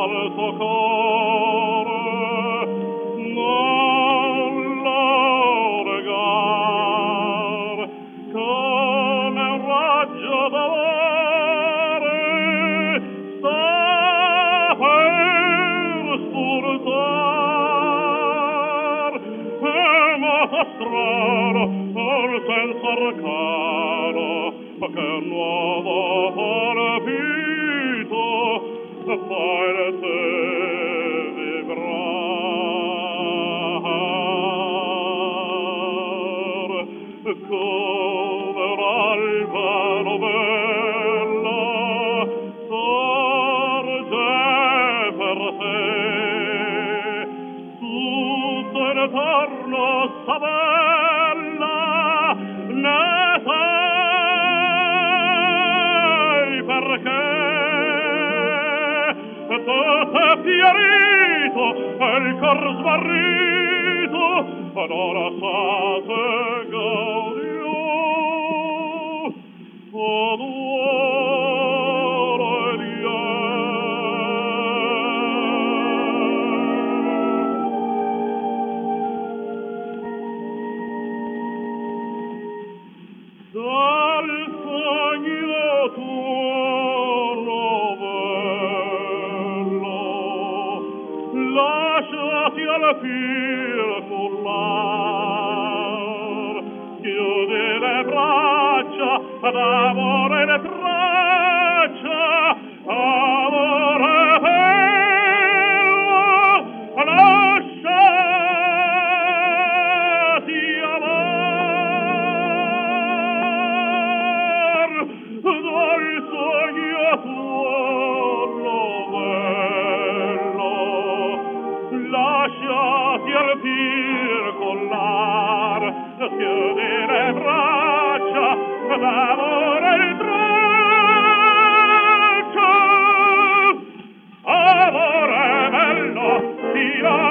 al suo core non lo negar come un raggio d'amore sta per spuntar e moto strano or senza arcano che un nuovo palpito fa in te vibrar come un'alba bella sorge per te tutto intorno s'abbella ne sai perché tutto è fiorito e il cor smarrito non la sa se gaudio adoro e dal sogno tuo novello lasciati al filo cullar chiudi le braccia d'amore le traccia amore bello lasciati amar dal sogno tuo novello lasciati al fil collar chiudi le braccia d'amore il traccia amore bello ti va